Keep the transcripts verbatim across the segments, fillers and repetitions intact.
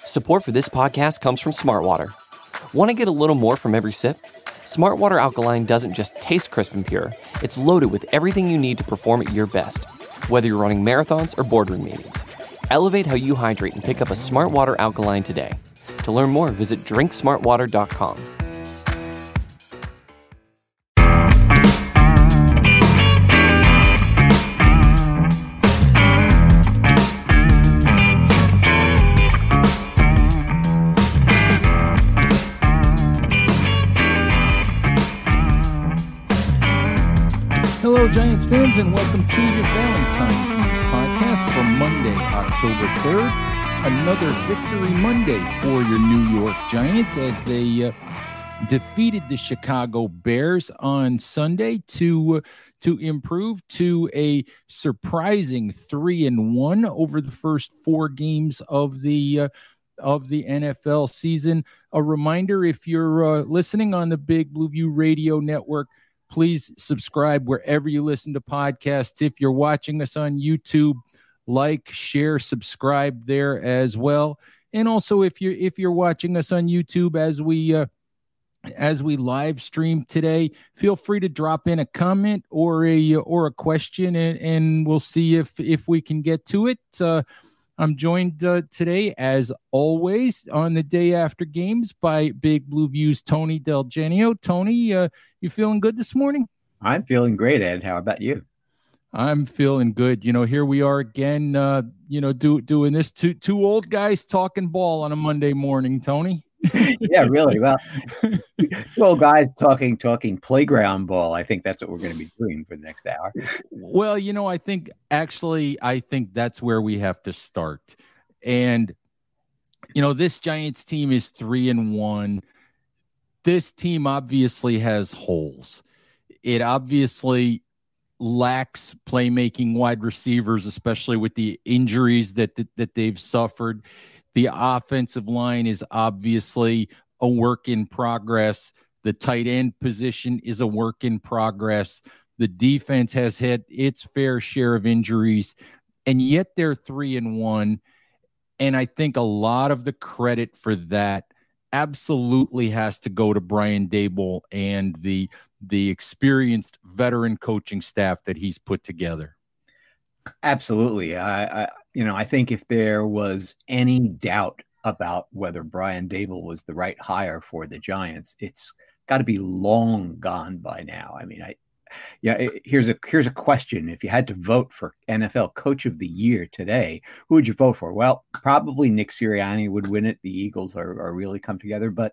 Support for this podcast comes from Smartwater. Want to get a little more from every sip? Smartwater Alkaline doesn't just taste crisp and pure, it's loaded with everything you need to perform at your best, whether you're running marathons or boardroom meetings. Elevate how you hydrate and pick up a Smartwater Alkaline today. To learn more, visit drink smart water dot com. Hello, Giants fans, and welcome to your Valentine's News podcast for Monday, October third. Another victory Monday for your New York Giants as they uh, defeated the Chicago Bears on Sunday to uh, to improve to a surprising three and one over the first four games of the uh, of the N F L season. A reminder: if you're uh, listening on the Big Blue View Radio Network, please subscribe wherever you listen to podcasts. If you're watching us on YouTube, like, share, subscribe there as well. And also, if you're if you're watching us on YouTube as we uh, as we live stream today, feel free to drop in a comment or a or a question, and, and we'll see if if we can get to it. Uh, I'm joined uh, today, as always, on the day after games by Big Blue View's Tony Del Genio. Tony, uh, you feeling good this morning? I'm feeling great, Ed. How about you? I'm feeling good. You know, here we are again, uh, you know, do, doing this. Two, two old guys talking ball on a Monday morning, Tony. Yeah, really. Well, two old guys talking, talking playground ball. I think that's what we're going to be doing for the next hour. Well, you know, I think actually, I think that's where we have to start. And, you know, this Giants team is three and one. This team obviously has holes. It obviously lacks playmaking wide receivers, especially with the injuries that, that, that they've suffered. The offensive line is obviously a work in progress. The tight end position is a work in progress. The defense has had its fair share of injuries, and yet they're three and one. And I think a lot of the credit for that absolutely has to go to Brian Daboll and the the experienced veteran coaching staff that he's put together. Absolutely. I, I you know, I think if there was any doubt about whether Brian Daboll was the right hire for the Giants, it's got to be long gone by now. I mean, I yeah, it, here's a here's a question. If you had to vote for N F L Coach of the Year today, who would you vote for? Well, probably Nick Sirianni would win it. The Eagles are, are really come together, but,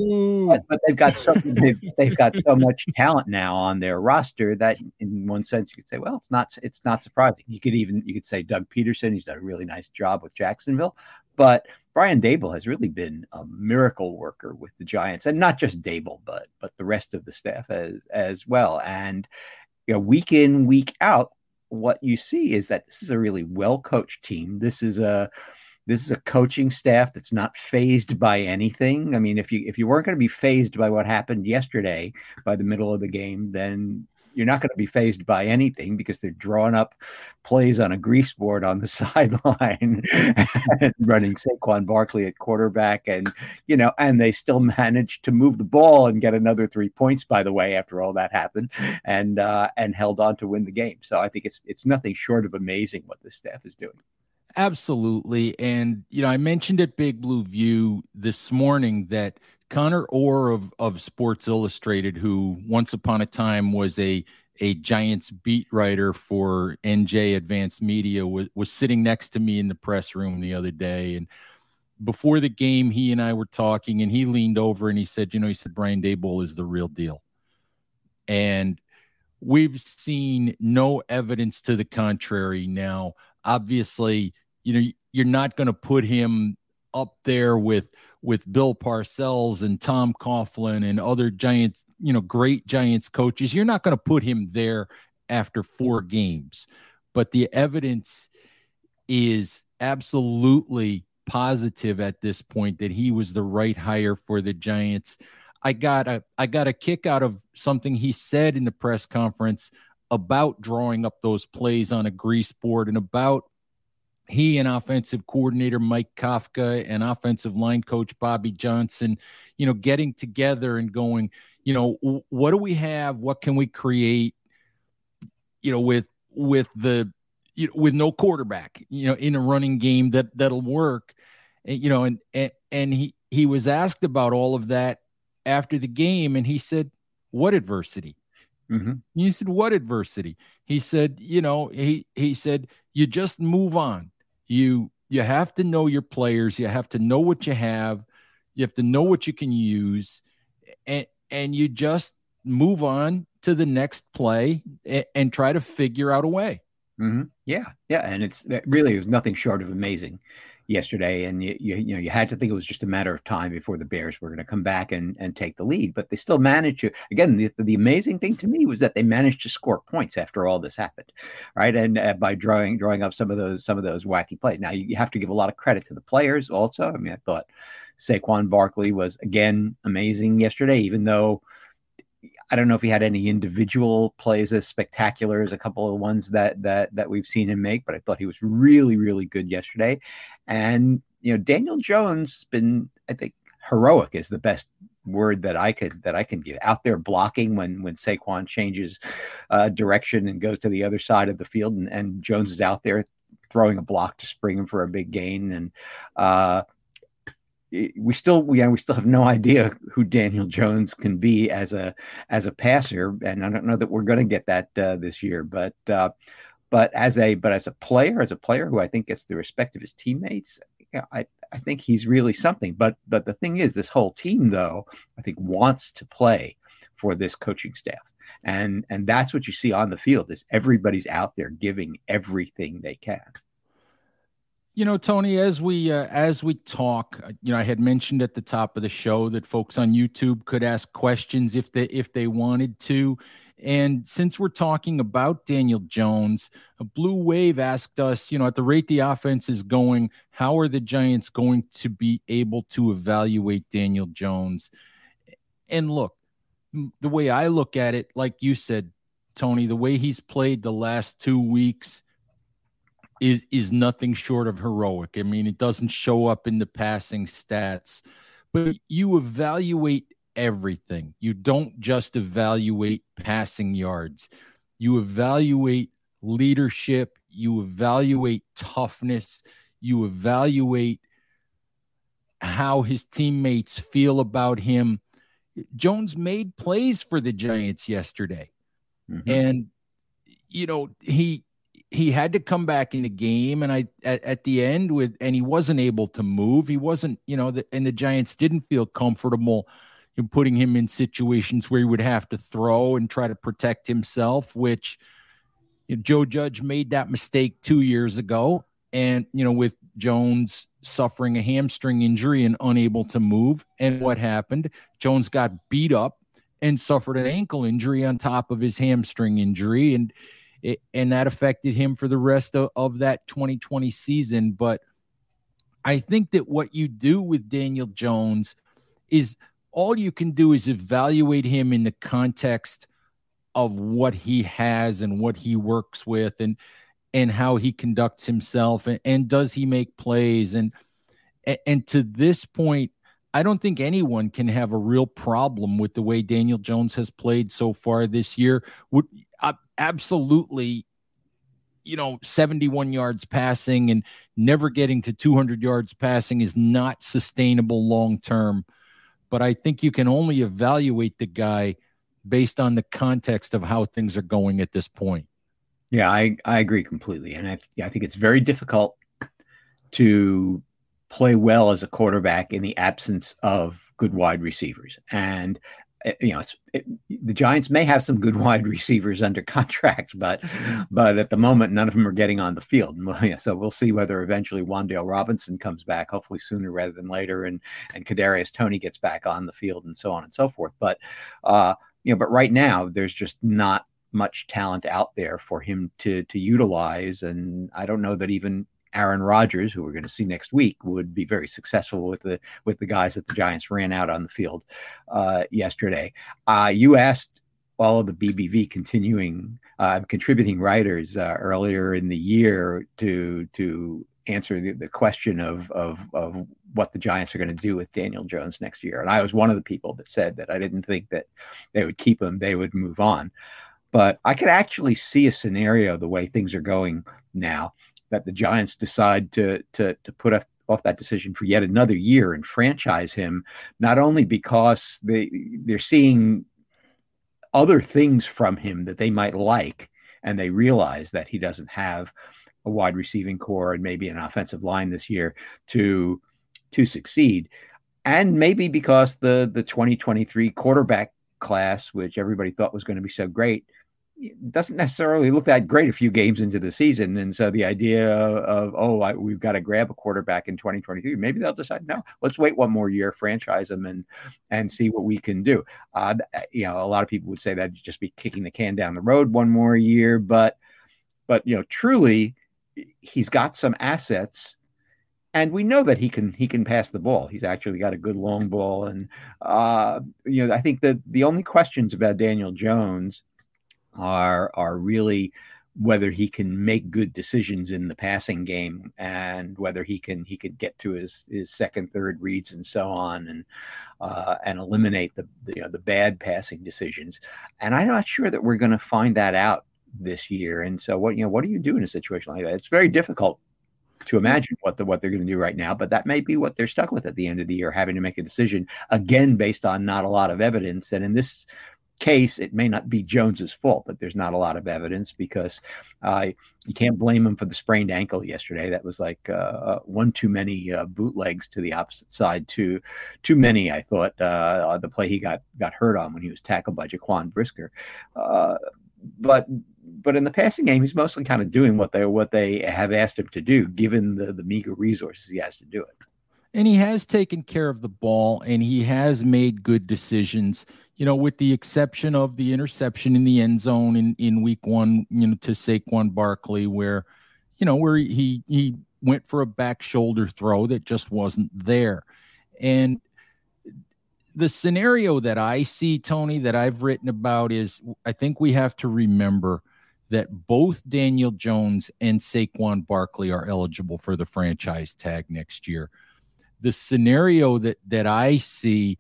but but they've got so they've, they've got so much talent now on their roster that, in one sense, you could say, well, it's not it's not surprising. You could even you could say Doug Peterson. He's done a really nice job with Jacksonville, but Brian Daboll has really been a miracle worker with the Giants, and not just Daboll, but but the rest of the staff as as well. And you know, week in, week out, what you see is that this is a really well coached team. This is a this is a coaching staff that's not fazed by anything. I mean, if you if you weren't going to be fazed by what happened yesterday by the middle of the game, then you're not going to be fazed by anything, because they're drawing up plays on a grease board on the sideline and running Saquon Barkley at quarterback. And, you know, and they still managed to move the ball and get another three points, by the way, after all that happened, and, uh, and held on to win the game. So I think it's, it's nothing short of amazing what this staff is doing. Absolutely. And, you know, I mentioned at Big Blue View this morning that Connor Orr of, of Sports Illustrated, who once upon a time was a, a Giants beat writer for N J Advanced Media, was, was sitting next to me in the press room the other day. And before the game, he and I were talking, and he leaned over and he said, you know, he said, Brian Daboll is the real deal. And we've seen no evidence to the contrary. Now, obviously, you know, you're not going to put him up there with with Bill Parcells and Tom Coughlin and other Giants, you know, great Giants coaches. You're not going to put him there after four games, but the evidence is absolutely positive at this point that he was the right hire for the Giants. I got a, I got a kick out of something he said in the press conference about drawing up those plays on a grease board and about he and offensive coordinator Mike Kafka and offensive line coach Bobby Johnson, you know, getting together and going, you know, what do we have? What can we create, you know, with, with the, you know, with no quarterback, you know, in a running game that that'll work, and, you know, and, and, and he, he was asked about all of that after the game. And he said, what adversity? Mm-hmm. You said, what adversity? He said, you know, he, he said, you just move on. You, you have to know your players. You have to know what you have. You have to know what you can use, and, and you just move on to the next play and, and try to figure out a way. Mm-hmm. Yeah. Yeah. And it's it really was nothing short of amazing yesterday. And you, you, you know, you had to think it was just a matter of time before the Bears were going to come back and, and take the lead, but they still managed to. Again, the, the amazing thing to me was that they managed to score points after all this happened. Right. And uh, by drawing, drawing up some of those, some of those wacky plays. Now you, you have to give a lot of credit to the players also. I mean, I thought Saquon Barkley was again amazing yesterday, even though I don't know if he had any individual plays as spectacular as a couple of ones that that that we've seen him make, but I thought he was really, really good yesterday. And, you know, Daniel Jones has been, I think, heroic is the best word that I could that I can give. Out there blocking when when Saquon changes uh, direction and goes to the other side of the field, and, and Jones is out there throwing a block to spring him for a big gain. And uh we still we, we still have no idea who Daniel Jones can be as a as a passer, and I don't know that we're going to get that uh, this year. But uh, but as a but as a player, as a player who I think gets the respect of his teammates, you know, I I think he's really something. But but the thing is, this whole team, though, I think wants to play for this coaching staff, and and that's what you see on the field is everybody's out there giving everything they can. You know, Tony, as we uh, as we talk, you know, I had mentioned at the top of the show that folks on YouTube could ask questions if they if they wanted to. And since we're talking about Daniel Jones, a Blue Wave asked us, you know, at the rate the offense is going, how are the Giants going to be able to evaluate Daniel Jones? And look, the way I look at it, like you said, Tony, the way he's played the last two weeks is is nothing short of heroic. I mean, it doesn't show up in the passing stats, but you evaluate everything. You don't just evaluate passing yards. You evaluate leadership. You evaluate toughness. You evaluate how his teammates feel about him. Jones made plays for the Giants yesterday. Mm-hmm. And, you know, he he had to come back in the game, and I at, at the end with, and he wasn't able to move. He wasn't, you know, the, and the Giants didn't feel comfortable in putting him in situations where he would have to throw and try to protect himself, which, you know, Joe Judge made that mistake two years ago. And, you know, with Jones suffering a hamstring injury and unable to move. And what happened? Jones got beat up and suffered an ankle injury on top of his hamstring injury. And, It, and that affected him for the rest of, of that twenty twenty season. But I think that what you do with Daniel Jones is all you can do is evaluate him in the context of what he has and what he works with, and and how he conducts himself, and, and does he make plays. And, and to this point, I don't think anyone can have a real problem with the way Daniel Jones has played so far this year. Would uh, absolutely, you know, seventy-one yards passing and never getting to two hundred yards passing is not sustainable long-term. But I think you can only evaluate the guy based on the context of how things are going at this point. Yeah, I, I agree completely. And I, yeah, I think it's very difficult to play well as a quarterback in the absence of good wide receivers. And, you know, it's, it, the Giants may have some good wide receivers under contract, but but at the moment, none of them are getting on the field. So we'll see whether eventually Wan'Dale Robinson comes back, hopefully sooner rather than later, and and Kadarius Toney gets back on the field, and so on and so forth. But uh, you know, but right now, there's just not much talent out there for him to to utilize, and I don't know that even Aaron Rodgers, who we're going to see next week, would be very successful with the with the guys that the Giants ran out on the field uh, yesterday. Uh, you asked all of the B B V continuing uh, contributing writers uh, earlier in the year to to answer the, the question of, of, of what the Giants are going to do with Daniel Jones next year. And I was one of the people that said that I didn't think that they would keep him, they would move on. But I could actually see a scenario, the way things are going now, that the Giants decide to to to put off, off that decision for yet another year and franchise him, not only because they they're seeing other things from him that they might like, and they realize that he doesn't have a wide receiving core and maybe an offensive line this year to to succeed, and maybe because the the twenty twenty-three quarterback class, which everybody thought was going to be so great, doesn't necessarily look that great a few games into the season. And so the idea of, oh, I, we've got to grab a quarterback in twenty twenty-three, maybe they'll decide, no, let's wait one more year, franchise them, and and see what we can do. Uh, you know, a lot of people would say that'd just be kicking the can down the road one more year, but but you know, truly, he's got some assets. And we know that he can he can pass the ball. He's actually got a good long ball. And, uh, you know, I think that the only questions about Daniel Jones are are really whether he can make good decisions in the passing game, and whether he can he could get to his his second, third reads and so on, and uh, and eliminate the, the you know the bad passing decisions. And I'm not sure that we're going to find that out this year. And so what you know what do you do in a situation like that? It's very difficult to imagine what the what they're going to do right now, but that may be what they're stuck with at the end of the year, having to make a decision again based on not a lot of evidence. And in this case, it may not be Jones's fault that there's not a lot of evidence, because uh, you can't blame him for the sprained ankle yesterday. That was like uh, one too many uh, bootlegs to the opposite side. Too too many, I thought. Uh, the play he got got hurt on when he was tackled by Jaquan Brisker. Uh, but but in the passing game, he's mostly kind of doing what they what they have asked him to do, given the the meager resources he has to do it. And he has taken care of the ball, and he has made good decisions, you know, with the exception of the interception in the end zone in, in week one, you know, to Saquon Barkley, where, you know, where he, he went for a back shoulder throw that just wasn't there. And the scenario that I see, Tony, that I've written about is, I think we have to remember that both Daniel Jones and Saquon Barkley are eligible for the franchise tag next year. The scenario that that I see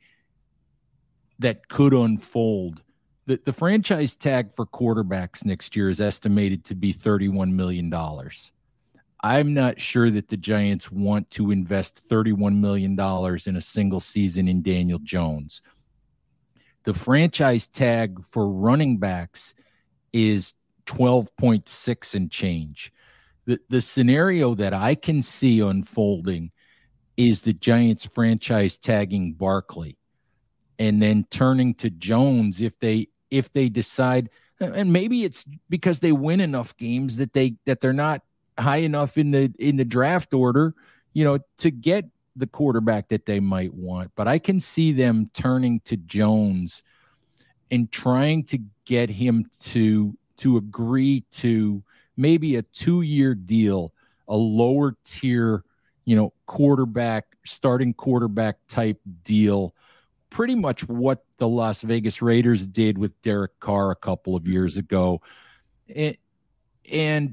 that could unfold, the, the franchise tag for quarterbacks next year is estimated to be thirty-one million dollars. I'm not sure that the Giants want to invest thirty-one million dollars in a single season in Daniel Jones. The franchise tag for running backs is twelve point six and change. The, the scenario that I can see unfolding is the Giants franchise tagging Barkley and then turning to Jones if they if they decide, and maybe it's because they win enough games that they that they're not high enough in the in the draft order, you know, to get the quarterback that they might want. But I can see them turning to Jones and trying to get him to to agree to maybe a two-year deal, a lower tier, you know, quarterback, starting quarterback type deal, pretty much what the Las Vegas Raiders did with Derek Carr a couple of years ago. And, and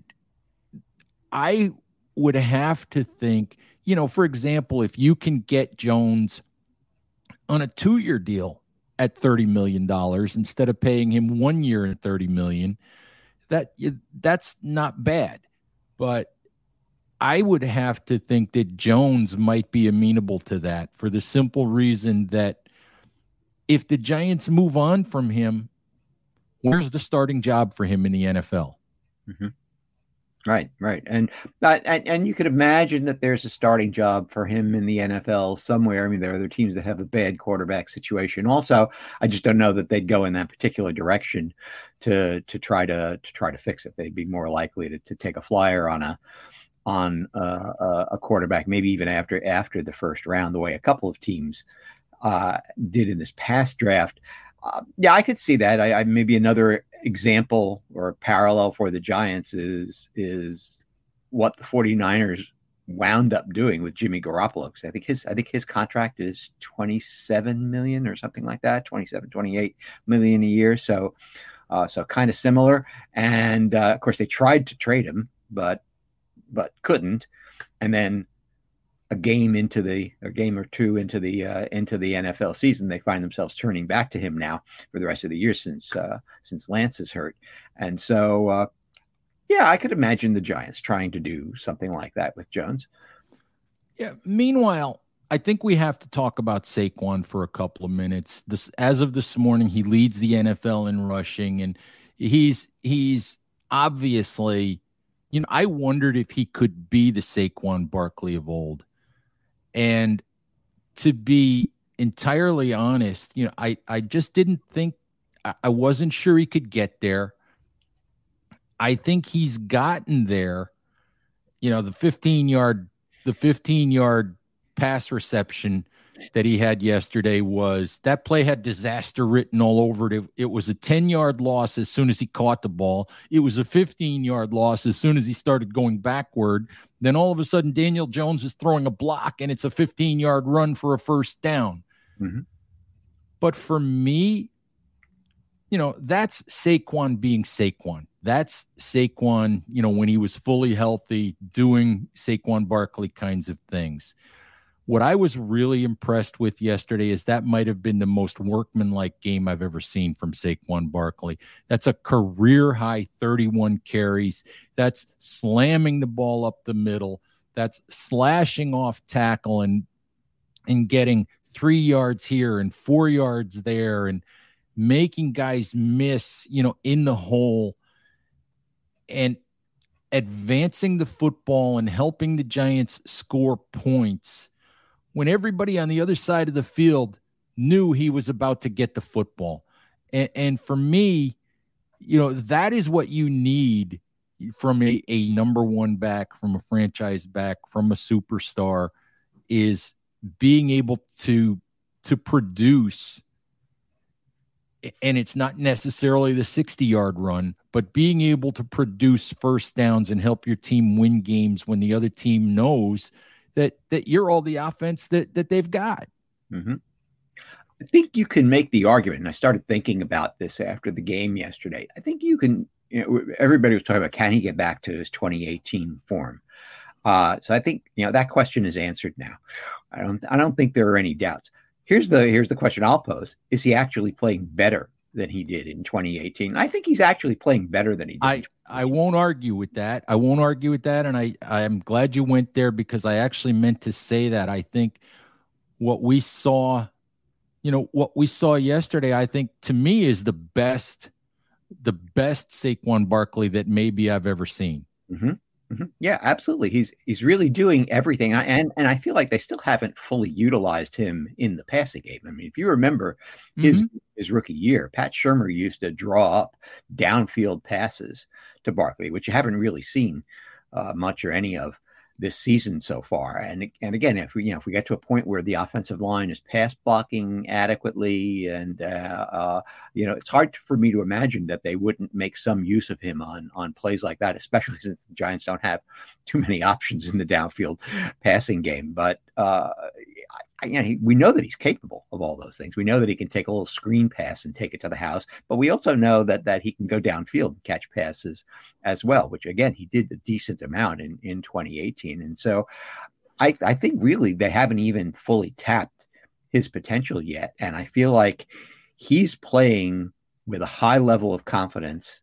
I would have to think, you know, for example, if you can get Jones on a two-year deal at thirty million dollars instead of paying him one year at thirty million dollars, that that's not bad. But I would have to think that Jones might be amenable to that, for the simple reason that if the Giants move on from him, where's the starting job for him in the N F L? Mm-hmm. Right, right. And, uh, and and you could imagine that there's a starting job for him in the N F L somewhere. I mean, there are other teams that have a bad quarterback situation also. I just don't know that they'd go in that particular direction to to try to to try to fix it. They'd be more likely to, to take a flyer on a on uh, a quarterback, maybe even after after the first round, the way a couple of teams uh, did in this past draft. Uh, yeah, I could see that. I, I maybe another example or parallel for the Giants is is what the 49ers wound up doing with Jimmy Garoppolo. Because I think his I think his contract is twenty-seven million or something like that, twenty-seven, twenty-eight million a year. So uh, so kind of similar. And uh, of course, they tried to trade him, but but couldn't. and then a game into the a game or two into the uh, into the N F L season, they find themselves turning back to him now for the rest of the year since uh, since Lance is hurt. And so, uh, yeah, I could imagine the Giants trying to do something like that with Jones. Yeah. Meanwhile, I think we have to talk about Saquon for a couple of minutes. This, as of this morning, he leads the N F L in rushing, and he's he's obviously, you know, I wondered if he could be the Saquon Barkley of old. And to be entirely honest, you know, I, I just didn't think, I wasn't sure he could get there. I think he's gotten there. You know, the fifteen yard, the fifteen yard pass reception that he had yesterday was, that play had disaster written all over it. It was a ten yard loss as soon as he caught the ball. It was a fifteen yard loss as soon as he started going backward. Then all of a sudden, Daniel Jones is throwing a block, and it's a fifteen yard run for a first down. Mm-hmm. But for me, you know, that's Saquon being Saquon. That's Saquon, you know, when he was fully healthy, doing Saquon Barkley kinds of things. What I was really impressed with yesterday is that might have been the most workmanlike game I've ever seen from Saquon Barkley. That's a career-high thirty-one carries. That's slamming the ball up the middle. That's slashing off tackle and, and getting three yards here and four yards there and making guys miss, you know, in the hole and advancing the football and helping the Giants score points when everybody on the other side of the field knew he was about to get the football. And, and for me, you know, that is what you need from a, a number one back, from a franchise back, from a superstar, is being able to, to produce. And it's not necessarily the sixty yard run, but being able to produce first downs and help your team win games when the other team knows that that you're all the offense that that they've got. Mm-hmm. I think you can make the argument, and I started thinking about this after the game yesterday. I think you can, you know, everybody was talking about, can he get back to his twenty eighteen form? Uh, so I think, you know, that question is answered now. I don't, I don't think there are any doubts. Here's the, here's the question I'll pose. Is he actually playing better than he did in twenty eighteen? I think he's actually playing better than he did. I, I won't argue with that. I won't argue with that. And I, I'm glad you went there, because I actually meant to say that. I think what we saw, you know, what we saw yesterday, I think to me is the best, the best Saquon Barkley that maybe I've ever seen. Mm-hmm. Mm-hmm. Yeah, absolutely. He's he's really doing everything. I, and and I feel like they still haven't fully utilized him in the passing game. I mean, if you remember his mm-hmm. his rookie year, Pat Shurmur used to draw up downfield passes to Barkley, which you haven't really seen uh, much or any of this season so far. And and again, if we you know if we get to a point where the offensive line is pass blocking adequately, and uh, uh, you know, it's hard for me to imagine that they wouldn't make some use of him on on plays like that, especially since the Giants don't have too many options in the downfield passing game. But uh, I, you know, he, we know that he's capable of all those things. We know that he can take a little screen pass and take it to the house, but we also know that that he can go downfield and catch passes as well, which again, he did a decent amount in, in twenty eighteen. And so I, I think really they haven't even fully tapped his potential yet. And I feel like he's playing with a high level of confidence.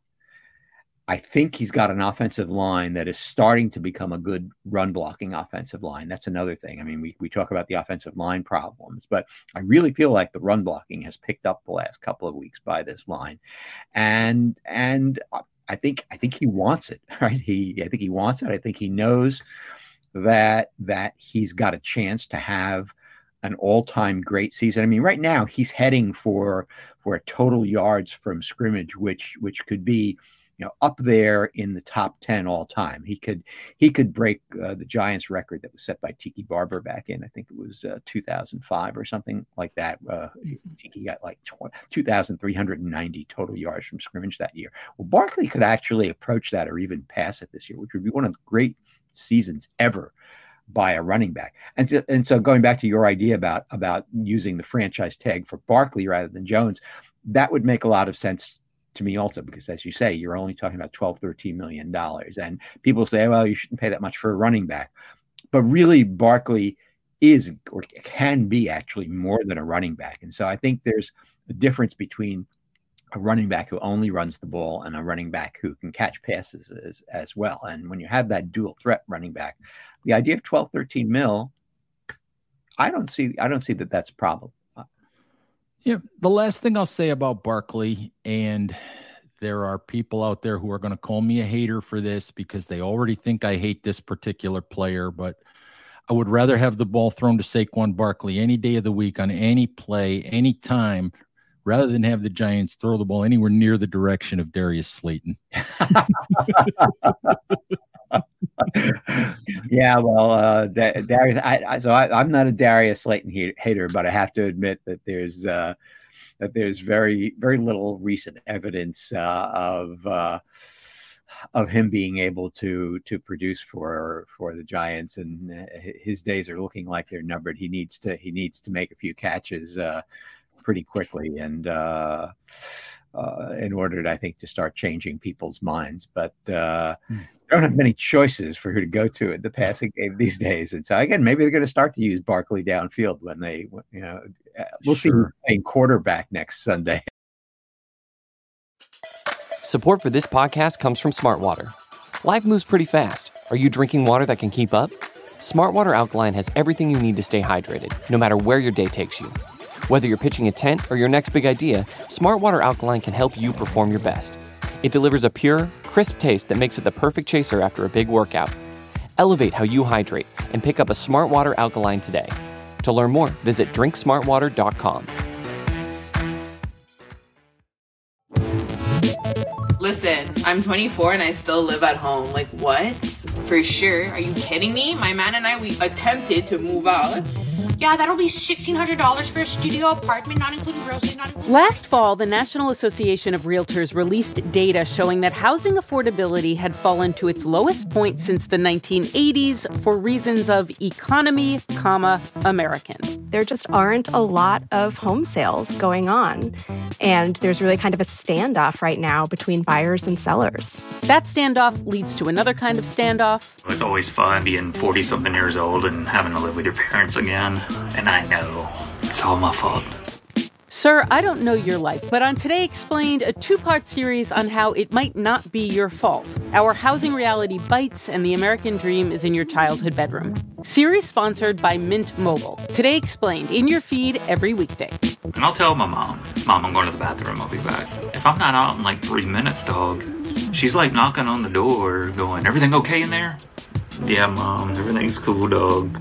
I think he's got an offensive line that is starting to become a good run blocking offensive line. That's another thing. I mean, we, we talk about the offensive line problems, but I really feel like the run blocking has picked up the last couple of weeks by this line. And, and I think, I think he wants it, right? He, I think he wants it. I think he knows that, that he's got a chance to have an all-time great season. I mean, right now he's heading for, for a total yards from scrimmage, which, which could be, you know, up there in the top ten all time. He could he could break uh, the Giants record that was set by Tiki Barber back in, I think it was uh, two thousand five or something like that. Uh, Tiki got like two thousand three hundred ninety total yards from scrimmage that year. Well, Barkley could actually approach that or even pass it this year, which would be one of the great seasons ever by a running back. And so, and so going back to your idea about, about using the franchise tag for Barkley rather than Jones, that would make a lot of sense to me also, because as you say, you're only talking about twelve, thirteen million dollars. And people say, well, you shouldn't pay that much for a running back. but really Barkley is or can be actually more than a running back. And so I think there's a difference between a running back who only runs the ball and a running back who can catch passes as, as well. And when you have that dual threat running back, the idea of twelve, thirteen mil, I don't see, I don't see that that's a problem. Yeah. The last thing I'll say about Barkley, and there are people out there who are going to call me a hater for this because they already think I hate this particular player, but I would rather have the ball thrown to Saquon Barkley any day of the week on any play, any time, rather than have the Giants throw the ball anywhere near the direction of Darius Slayton. Yeah, well, uh, da- Darius. I, I, so I, I'm not a Darius Slayton he- hater, but I have to admit that there's uh, that there's very very little recent evidence uh, of uh, of him being able to to produce for for the Giants, and uh, his days are looking like they're numbered. He needs to he needs to make a few catches uh, pretty quickly, and uh, uh, in order, to, I think, to start changing people's minds. But uh, mm. don't have many choices for who to go to in the passing game these days. And so again, maybe they're going to start to use Barkley downfield when they, you know, we'll sure. see him playing quarterback next Sunday. Support for this podcast comes from Smartwater. Life moves pretty fast. Are you drinking water that can keep up? Smartwater Alkaline has everything you need to stay hydrated, no matter where your day takes you. Whether you're pitching a tent or your next big idea, Smartwater Alkaline can help you perform your best. It delivers a pure, crisp taste that makes it the perfect chaser after a big workout. Elevate how you hydrate and pick up a Smartwater Alkaline today. To learn more, visit drink smartwater dot com. Listen, I'm twenty-four and I still live at home. Like, what? For sure. Are you kidding me? My man and I, we attempted to move out. Yeah, that'll be sixteen hundred dollars for a studio apartment, not including groceries, not including... Last fall, the National Association of Realtors released data showing that housing affordability had fallen to its lowest point since the nineteen eighties for reasons of economy, comma, American. There just aren't a lot of home sales going on, and there's really kind of a standoff right now between buyers and sellers. That standoff leads to another kind of standoff. It's always fun being forty-something years old and having to live with your parents again. And I know it's all my fault. Sir, I don't know your life, but on Today Explained, a two-part series on how it might not be your fault. Our housing reality bites and the American dream is in your childhood bedroom. Series sponsored by Mint Mobile. Today Explained, in your feed every weekday. And I'll tell my mom, Mom, I'm going to the bathroom, I'll be back. If I'm not out in like three minutes, dog, she's like knocking on the door going, everything okay in there? Yeah, Mom, everything's cool, dog.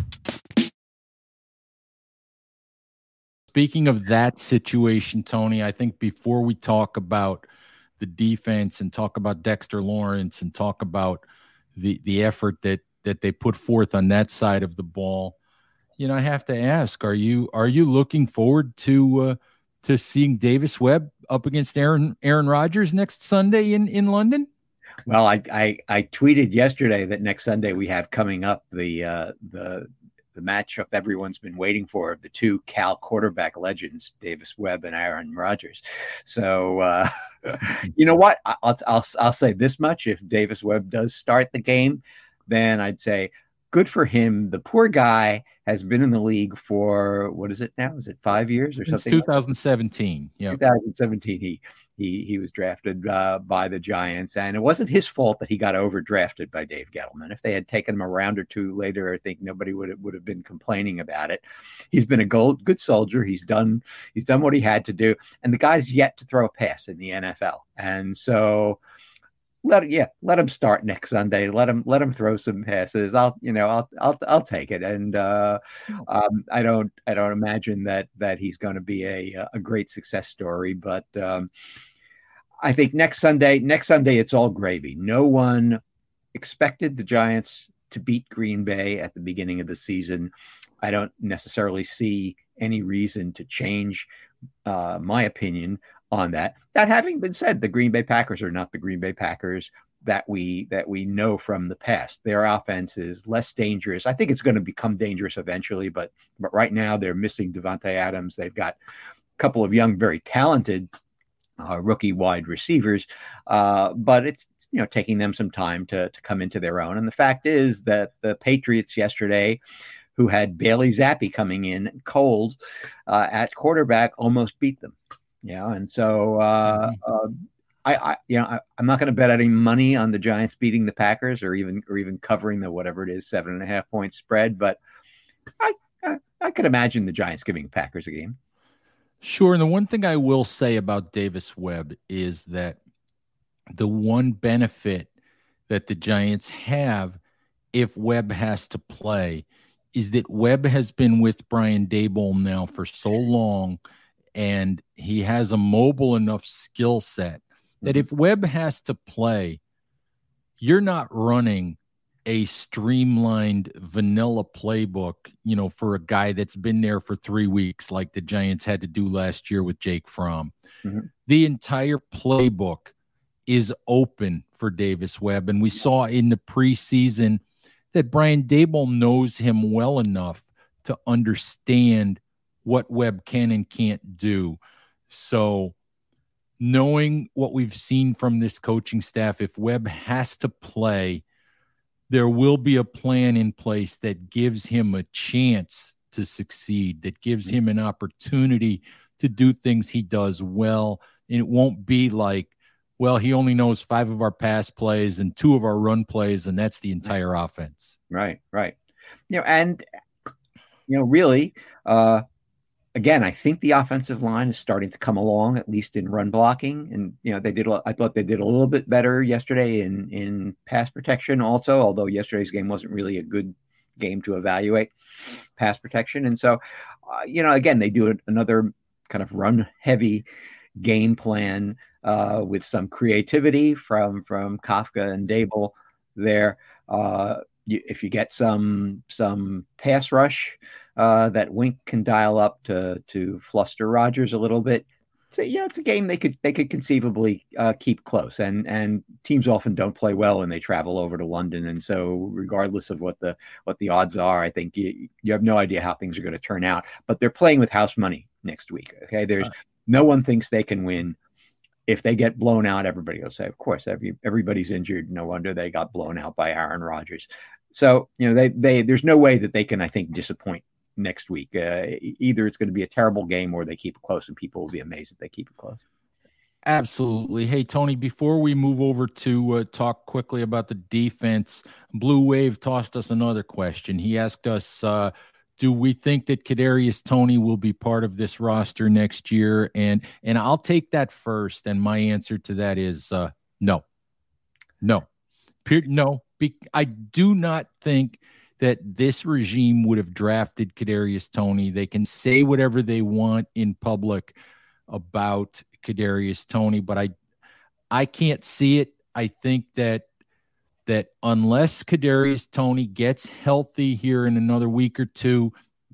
Speaking of that situation, Tony, I think before we talk about the defense and talk about Dexter Lawrence and talk about the the effort that that they put forth on that side of the ball, you know, I have to ask: Are you are you looking forward to uh, to seeing Davis Webb up against Aaron Aaron Rodgers next Sunday in, in London? Well, I, I I tweeted yesterday that next Sunday we have coming up the uh, the. the matchup everyone's been waiting for of the two Cal quarterback legends, Davis Webb and Aaron Rodgers. So, uh, you know what? I'll, I'll, I'll say this much. If Davis Webb does start the game, then I'd say good for him. The poor guy has been in the league for, what is it now? Is it five years or Since something? twenty seventeen. Yeah. twenty seventeen. He, he, he was drafted uh, by the Giants, and it wasn't his fault that he got overdrafted by Dave Gettleman. If they had taken him a round or two later, I think nobody would have, would have been complaining about it. He's been a gold, good soldier. He's done, he's done what he had to do. And the guy's yet to throw a pass in the N F L. And so let yeah, let him start next Sunday. Let him let him throw some passes. I'll you know I'll I'll I'll take it. And uh, um, I don't I don't imagine that that he's going to be a a great success story. But um, I think next Sunday next Sunday it's all gravy. No one expected the Giants to beat Green Bay at the beginning of the season. I don't necessarily see any reason to change uh, my opinion on that. That having been said, the Green Bay Packers are not the Green Bay Packers that we that we know from the past. Their offense is less dangerous. I think it's going to become dangerous eventually, but but right now they're missing Devontae Adams. They've got a couple of young, very talented uh, rookie wide receivers, uh, but it's, you know, taking them some time to, to come into their own. And the fact is that the Patriots yesterday, who had Bailey Zappi coming in cold uh, at quarterback, almost beat them. Yeah, and so uh, mm-hmm. uh, I, I, you know, I, I'm not going to bet any money on the Giants beating the Packers or even or even covering the whatever it is seven and a half point spread, but I, I I could imagine the Giants giving the Packers a game. Sure. And the one thing I will say about Davis Webb is that the one benefit that the Giants have if Webb has to play is that Webb has been with Brian Daboll now for so long, and he has a mobile enough skill set that mm-hmm. if Webb has to play, you're not running a streamlined vanilla playbook, you know, for a guy that's been there for three weeks, like the Giants had to do last year with Jake Fromm. Mm-hmm. The entire playbook is open for Davis Webb. And we saw in the preseason that Brian Daboll knows him well enough to understand what Webb can and can't do. So knowing what we've seen from this coaching staff, if Webb has to play, there will be a plan in place that gives him a chance to succeed, that gives him an opportunity to do things he does well. And it won't be like, well, he only knows five of our pass plays and two of our run plays, and that's the entire offense. Right, right. You know, and, you know, really, uh, again, I think the offensive line is starting to come along, at least in run blocking. And, you know, they did, I thought they did a little bit better yesterday in, in pass protection also, although yesterday's game wasn't really a good game to evaluate pass protection. And so, uh, you know, again, they do another kind of run heavy game plan uh, with some creativity from, from Kafka and Daboll there. Uh, you, if you get some, some pass rush, Uh, that Wink can dial up to to fluster Rodgers a little bit. So yeah, it's a game they could they could conceivably uh, keep close, and and teams often don't play well when they travel over to London, and so regardless of what the what the odds are, I think you you have no idea how things are going to turn out. But they're playing with house money next week. Okay, there's right. No one thinks they can win. If they get blown out, everybody will say, of course, every everybody's injured. No wonder they got blown out by Aaron Rodgers. So you know they they there's no way that they can, I think, disappoint next week. Uh, either it's going to be a terrible game or they keep it close, and people will be amazed that they keep it close. Absolutely. Hey, Tony, before we move over to uh, talk quickly about the defense, Blue Wave tossed us another question. He asked us, uh, do we think that Kadarius Toney will be part of this roster next year? And and I'll take that first. And my answer to that is uh, no. No. No. Be- I do not think that this regime would have drafted Kadarius Toney. They can say whatever they want in public about Kadarius Toney, but I I can't see it. I think that that unless Kadarius Toney gets healthy here in another week or two,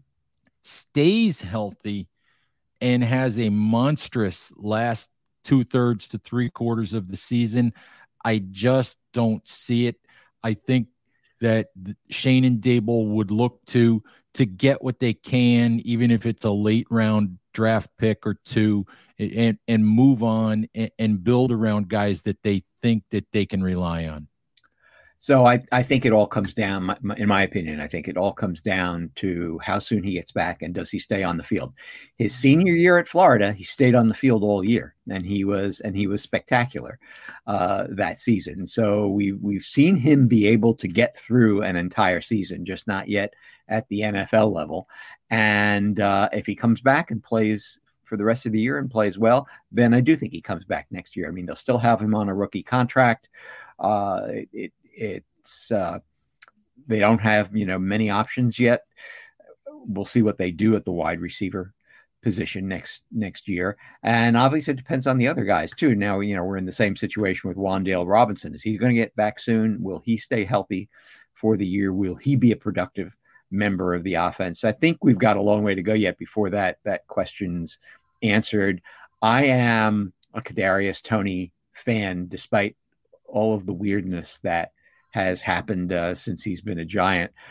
stays healthy, and has a monstrous last two-thirds to three-quarters of the season, I just don't see it. I think that Shane and Daboll would look to to get what they can, even if it's a late round draft pick or two, and, and move on and, and build around guys that they think that they can rely on. So I, I think it all comes down, in my opinion, I think it all comes down to how soon he gets back and does he stay on the field. His senior year at Florida, he stayed on the field all year, and he was and he was spectacular uh, that season. So we we've seen him be able to get through an entire season, just not yet at the N F L level. And uh, if he comes back and plays for the rest of the year and plays well, then I do think he comes back next year. I mean, they'll still have him on a rookie contract. Uh, it, It's uh, they don't have, you know, many options yet. We'll see what they do at the wide receiver position next next year. And obviously it depends on the other guys too. Now, you know, we're in the same situation with Wan'Dale Robinson. Is he going to get back soon? Will he stay healthy for the year? Will he be a productive member of the offense? I think we've got a long way to go yet before that that question's answered. I am a Kadarius Toney fan, despite all of the weirdness that has happened uh, since he's been a Giant.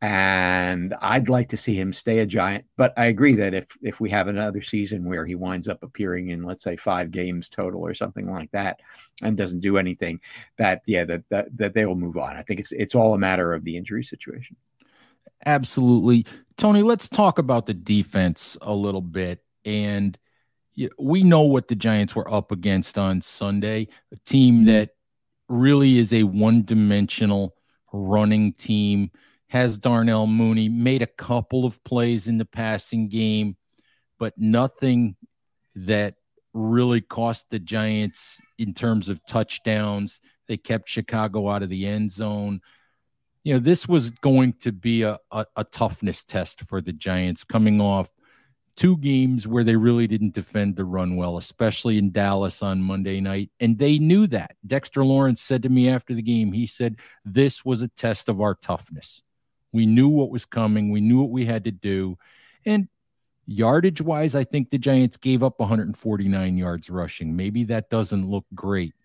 And I'd like to see him stay a Giant. But I agree that if if we have another season where he winds up appearing in, let's say, five games total or something like that and doesn't do anything, that, yeah, that that, that they will move on. I think it's it's all a matter of the injury situation. Absolutely. Tony, let's talk about the defense a little bit. And you know, we know what the Giants were up against on Sunday, a team that really is a one-dimensional running team, has Darnell Mooney, made a couple of plays in the passing game, but nothing that really cost the Giants in terms of touchdowns. They kept Chicago out of the end zone. You know, this was going to be a, a, a toughness test for the Giants coming off two games where they really didn't defend the run well, especially in Dallas on Monday night. And they knew that. Dexter Lawrence said to me after the game, he said, this was a test of our toughness. We knew what was coming. We knew what we had to do. And yardage-wise, I think the Giants gave up one hundred forty-nine yards rushing. Maybe that doesn't look great,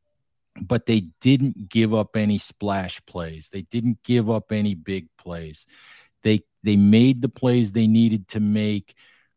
but they didn't give up any splash plays. They didn't give up any big plays. They they made the plays they needed to make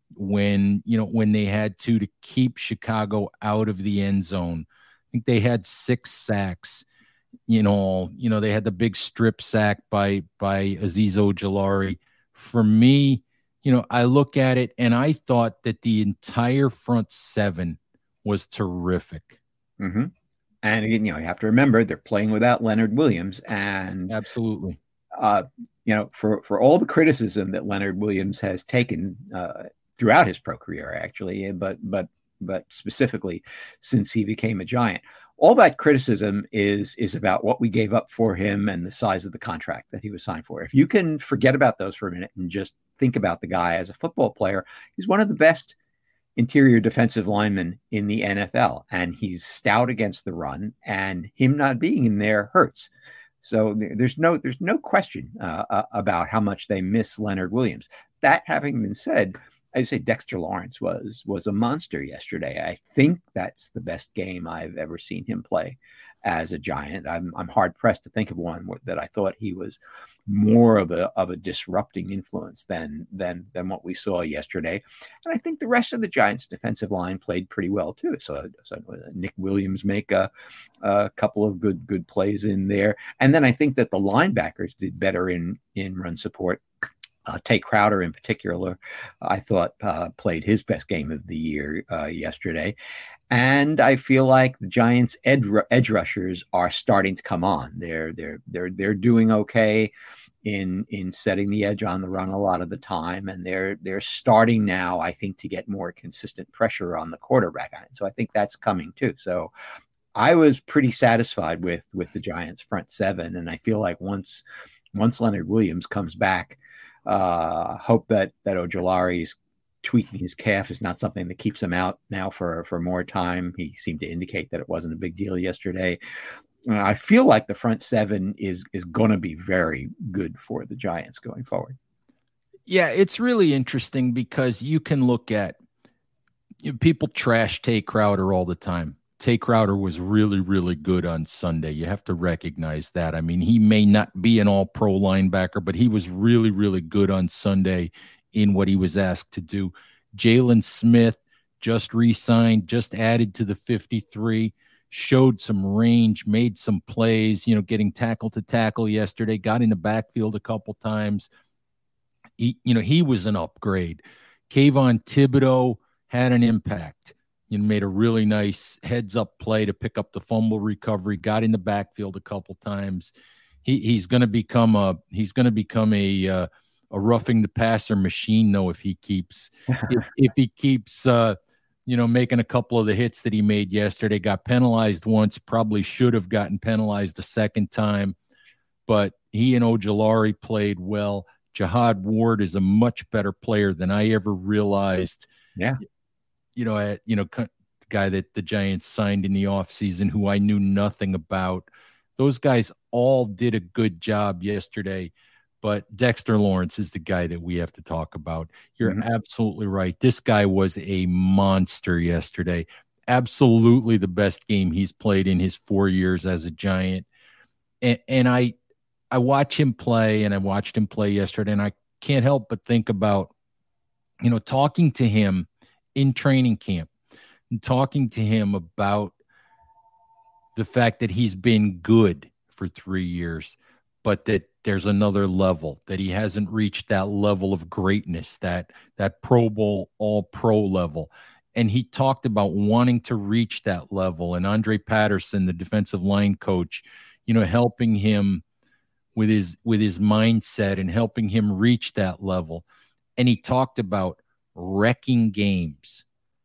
when, you know, when they had to to keep Chicago out of the end zone. I think they had six sacks. You know, you know, they had the big strip sack by by Azeez Ojulari. For me, you know, I look at it and I thought that the entire front seven was terrific. Mm-hmm. And again, you know, you have to remember they're playing without Leonard Williams, and absolutely, uh, you know, for for all the criticism that Leonard Williams has taken uh, throughout his pro career, actually, but but but specifically since he became a Giant. All that criticism is is about what we gave up for him and the size of the contract that he was signed for. If you can forget about those for a minute and just think about the guy as a football player, he's one of the best interior defensive linemen in the N F L, and he's stout against the run, and him not being in there hurts. So there's no there's no question uh, about how much they miss Leonard Williams. That having been said, I'd say Dexter Lawrence was was a monster yesterday. I think that's the best game I've ever seen him play as a Giant. I'm I'm hard pressed to think of one that I thought he was more of a of a disrupting influence than than than what we saw yesterday. And I think the rest of the Giants' defensive line played pretty well too. So, so Nick Williams make a, a couple of good good plays in there, and then I think that the linebackers did better in in run support. Uh, Tay Crowder, in particular, I thought uh, played his best game of the year uh, yesterday. And I feel like the Giants' edge, edge rushers are starting to come on. They're they're they're they're doing okay in in setting the edge on the run a lot of the time, and they're they're starting now, I think, to get more consistent pressure on the quarterback. So I think that's coming too. So I was pretty satisfied with with the Giants' front seven, and I feel like once once Leonard Williams comes back. Uh, hope that that Ojulari's tweaking his calf is not something that keeps him out now for, for more time. He seemed to indicate that it wasn't a big deal yesterday. Uh, I feel like the front seven is is going to be very good for the Giants going forward. Yeah, it's really interesting because you can look at you know, people trash Tay Crowder all the time. Tay Crowder was really, really good on Sunday. You have to recognize that. I mean, he may not be an all-pro linebacker, but he was really, really good on Sunday in what he was asked to do. Jalen Smith just re-signed, just added to the fifty-three, showed some range, made some plays, you know, getting tackle to tackle yesterday, got in the backfield a couple times. He, you know, he was an upgrade. Kayvon Thibodeau had an impact. You know, made a really nice heads-up play to pick up the fumble recovery. Got in the backfield a couple times. He he's going to become a he's going to become a uh, a roughing the passer machine, though. If he keeps if, if he keeps uh, you know making a couple of the hits that he made yesterday. Got penalized once. Probably should have gotten penalized a second time, but he and Ojulari played well. Jihad Ward is a much better player than I ever realized. Yeah. You know, at, you know, guy that the Giants signed in the offseason who I knew nothing about. Those guys all did a good job yesterday, but Dexter Lawrence is the guy that we have to talk about. You're mm-hmm. absolutely right. This guy was a monster yesterday. Absolutely the best game he's played in his four years as a Giant. And, and I, I watch him play, and I watched him play yesterday, and I can't help but think about, you know, talking to him in training camp and talking to him about the fact that he's been good for three years, but that there's another level, that he hasn't reached that level of greatness, that that Pro Bowl, all pro level. And he talked about wanting to reach that level. And Andre Patterson, the defensive line coach, you know, helping him with his with his mindset and helping him reach that level. And he talked about wrecking games.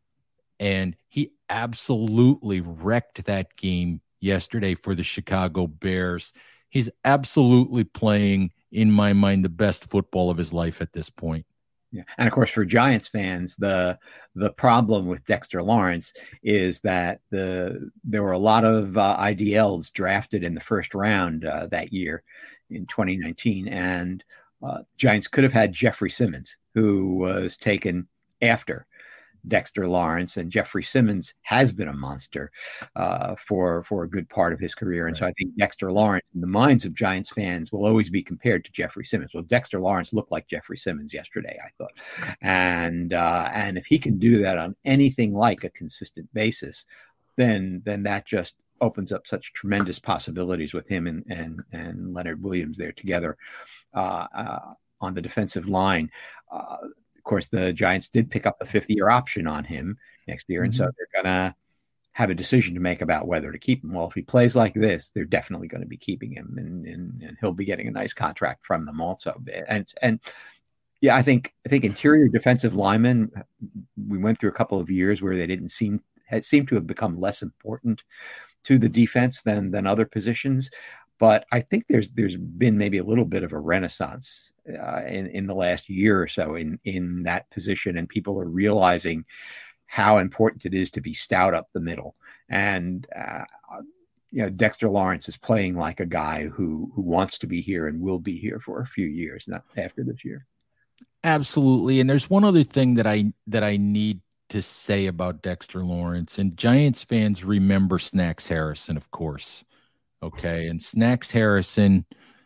And he absolutely wrecked that game yesterday for the Chicago Bears. He's absolutely playing, in my mind, the best football of his life at this point. Yeah. And of course, for Giants fans, the the problem with Dexter Lawrence is that the there were a lot of uh, I D Ls drafted in the first round uh, that year in twenty nineteen. And uh, Giants could have had Jeffrey Simmons, who was taken after Dexter Lawrence, and Jeffrey Simmons has been a monster uh, for for a good part of his career. And right. So I think Dexter Lawrence, in the minds of Giants fans, will always be compared to Jeffrey Simmons. Well, Dexter Lawrence looked like Jeffrey Simmons yesterday, I thought. And uh, and if he can do that on anything like a consistent basis, then then that just opens up such tremendous possibilities with him and and, and Leonard Williams there together uh, uh, on the defensive line. Uh, Of course, the Giants did pick up a fifth-year option on him next year, and mm-hmm. so they're going to have a decision to make about whether to keep him. Well, if he plays like this, they're definitely going to be keeping him, and, and, and he'll be getting a nice contract from them also. And and yeah, I think I think interior defensive linemen, we went through a couple of years where they didn't seem had seemed to have become less important to the defense than than other positions. But I think there's there's been maybe a little bit of a renaissance uh, in in the last year or so in in that position, and people are realizing how important it is to be stout up the middle. And uh, you know, Dexter Lawrence is playing like a guy who who wants to be here and will be here for a few years, not after this year. Absolutely. And there's one other thing that I that I need to say about Dexter Lawrence, and Giants fans remember Snacks Harrison, of course. Okay, and Snacks Harrison,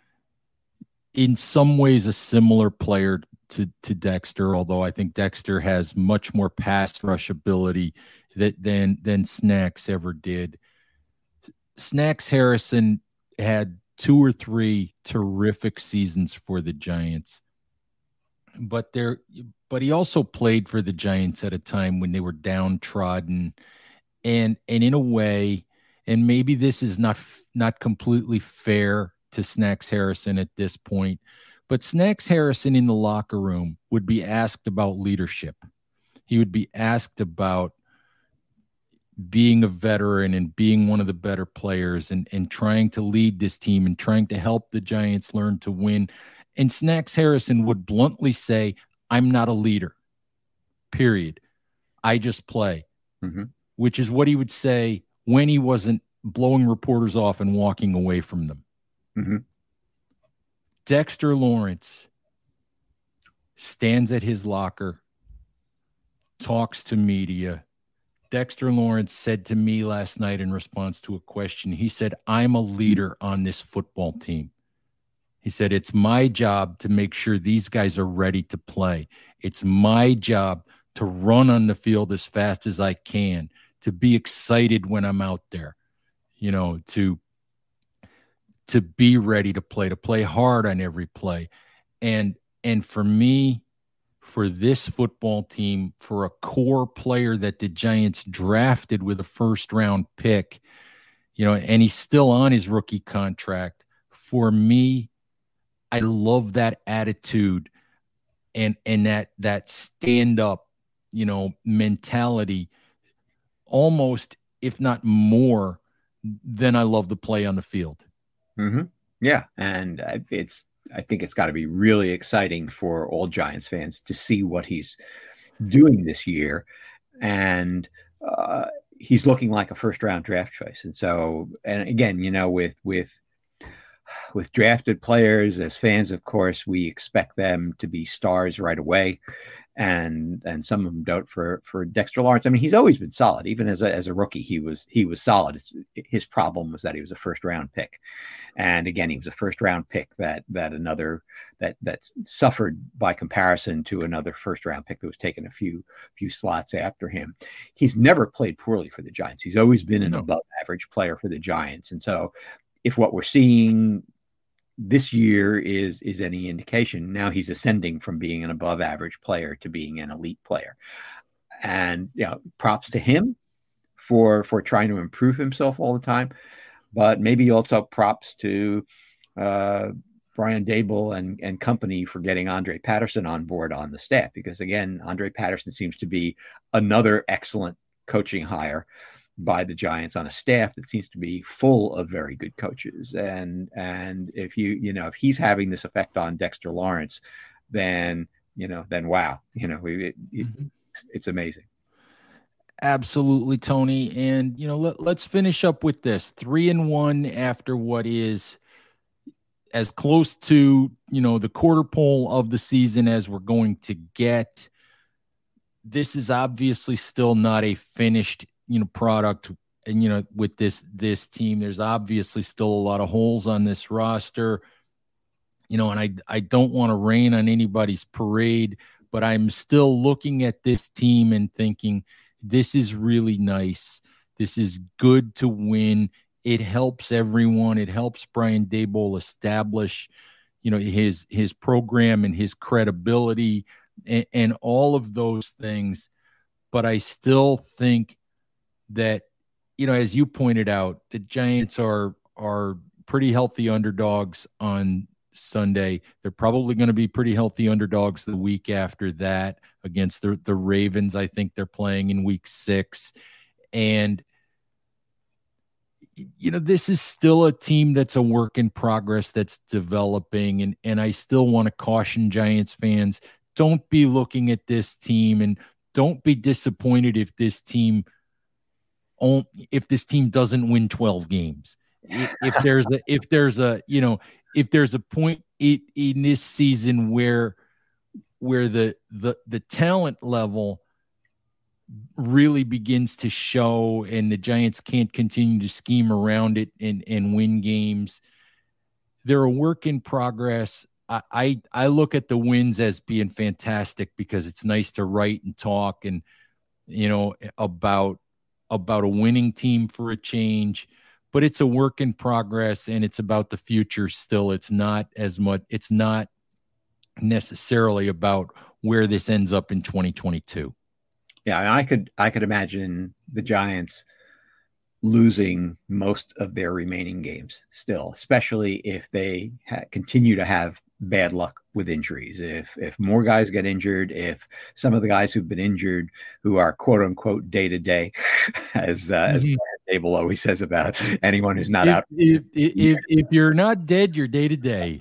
in some ways, a similar player to, to Dexter, although I think Dexter has much more pass rush ability that, than, than Snacks ever did. Snacks Harrison had two or three terrific seasons for the Giants, but there, but he also played for the Giants at a time when they were downtrodden, and and in a way. And maybe this is not not completely fair to Snacks Harrison at this point, but Snacks Harrison in the locker room would be asked about leadership. He would be asked about being a veteran and being one of the better players and, and trying to lead this team and trying to help the Giants learn to win. And Snacks Harrison would bluntly say, I'm not a leader, period. I just play, mm-hmm. which is what he would say when he wasn't blowing reporters off and walking away from them. Mm-hmm. Dexter Lawrence stands at his locker, talks to media. Dexter Lawrence said to me last night in response to a question, he said, I'm a leader on this football team. He said, it's my job to make sure these guys are ready to play. It's my job to run on the field as fast as I can, to be excited when I'm out there, you know, to, to be ready to play, to play hard on every play. And, and for me, for this football team, for a core player that the Giants drafted with a first round pick, you know, and he's still on his rookie contract. For me, I love that attitude and, and that, that stand up, you know, mentality, almost, if not more, than I love the play on the field. Mm-hmm. Yeah. And it's, I think it's got to be really exciting for all Giants fans to see what he's doing this year. And uh, he's looking like a first round draft choice. And so, and again, you know, with, with with drafted players, as fans, of course, we expect them to be stars right away. And and some of them don't. For for Dexter Lawrence, I mean, he's always been solid. Even as a as a rookie, he was he was solid. It's, his problem was that he was a first round pick, and again, he was a first round pick that that another that that suffered by comparison to another first round pick that was taken a few few slots after him. He's never played poorly for the Giants. He's always been an No. above average player for the Giants, and so if what we're seeing this year is is any indication, now he's ascending from being an above average player to being an elite player. And you know, props to him for for trying to improve himself all the time, but maybe also props to uh Brian Daboll and and company for getting Andre Patterson on board on the staff, because again, Andre Patterson seems to be another excellent coaching hire by the Giants on a staff that seems to be full of very good coaches. And, and if you, you know, if he's having this effect on Dexter Lawrence, then, you know, then wow, you know, it, it, Mm-hmm. it's amazing. Absolutely, Tony. And, you know, let, let's finish up with this three and one after what is as close to, you know, the quarter pole of the season as we're going to get. This is obviously still not a finished, you know, product. And, you know, with this, this team, there's obviously still a lot of holes on this roster, you know, and I, I don't want to rain on anybody's parade, but I'm still looking at this team and thinking, this is really nice. This is good to win. It helps everyone. It helps Brian Daboll establish, you know, his, his program and his credibility and, and all of those things. But I still think that, you know, as you pointed out, the Giants are are pretty healthy underdogs on Sunday. They're probably going to be pretty healthy underdogs the week after that against the, the Ravens. I think they're playing in week six. And, you know, this is still a team that's a work in progress, that's developing. And, and I still want to caution Giants fans, don't be looking at this team and don't be disappointed if this team if this team doesn't win twelve games. If there's a, if there's a, you know, if there's a point in, in this season where, where the, the, the talent level really begins to show and the Giants can't continue to scheme around it and, and win games, they're a work in progress. I, I, I look at the wins as being fantastic because it's nice to write and talk and, you know, about, about a winning team for a change, but it's a work in progress and it's about the future still. It's not as much, it's not necessarily about where this ends up in twenty twenty-two. Yeah. And I could, I could imagine the Giants losing most of their remaining games still, especially if they ha- continue to have bad luck with injuries. If if more guys get injured, if some of the guys who've been injured, who are quote unquote day to day, as uh, mm-hmm. as Brian Daboll always says about anyone who's not if, out. If, if, if you're not dead, you're day to day.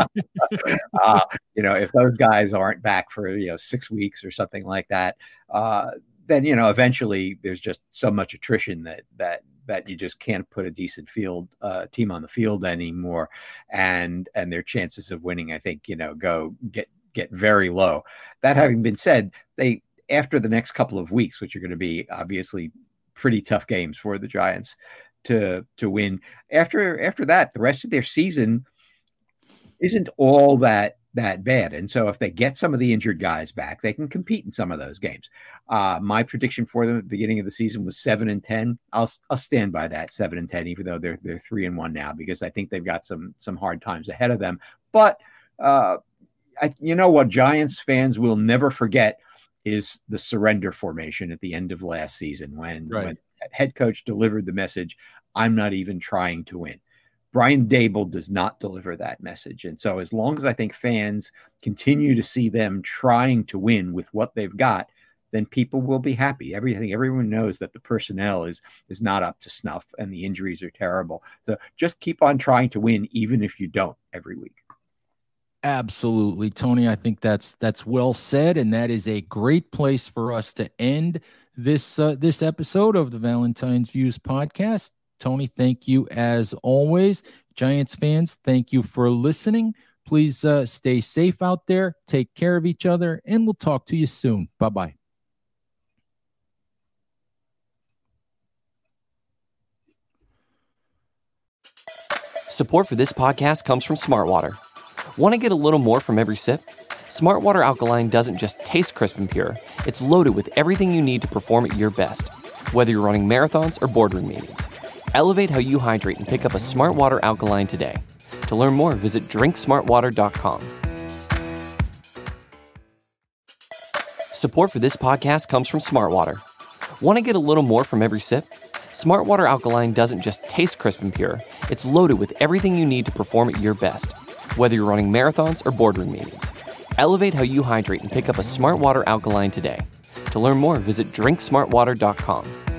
uh, You know, if those guys aren't back for you know six weeks or something like that, uh, then you know eventually there's just so much attrition that that. that you just can't put a decent field uh, team on the field anymore. And, and their chances of winning, I think, you know, go get, get very low. That having been said, they, after the next couple of weeks, which are going to be obviously pretty tough games for the Giants to, to win, after, after that, the rest of their season isn't all that, that bad. And so if they get some of the injured guys back, they can compete in some of those games. Uh, my prediction for them at the beginning of the season was seven and ten. I'll, I'll stand by that seven and ten, even though they're, they're three and one now, because I think they've got some, some hard times ahead of them. But uh, I, you know what Giants fans will never forget is the surrender formation at the end of last season when, right. when head coach delivered the message, I'm not even trying to win. Brian Daboll does not deliver that message. And so as long as I think fans continue to see them trying to win with what they've got, then people will be happy. Everything, everyone knows that the personnel is, is not up to snuff and the injuries are terrible. So just keep on trying to win, even if you don't every week. Absolutely, Tony. I think that's, that's well said. And that is a great place for us to end this, uh, this episode of the Valentine's Views podcast. Tony, thank you as always. Giants fans, thank you for listening. Please uh, stay safe out there, take care of each other, and we'll talk to you soon. Bye-bye. Support for this podcast comes from Smartwater. Want to get a little more from every sip? Smartwater Alkaline doesn't just taste crisp and pure, it's loaded with everything you need to perform at your best, whether you're running marathons or boardroom meetings. Elevate how you hydrate and pick up a Smartwater Alkaline today. To learn more, visit drink smart water dot com. Support for this podcast comes from Smartwater. Want to get a little more from every sip? Smartwater Alkaline doesn't just taste crisp and pure, it's loaded with everything you need to perform at your best, whether you're running marathons or boardroom meetings. Elevate how you hydrate and pick up a Smartwater Alkaline today. To learn more, visit drink smart water dot com.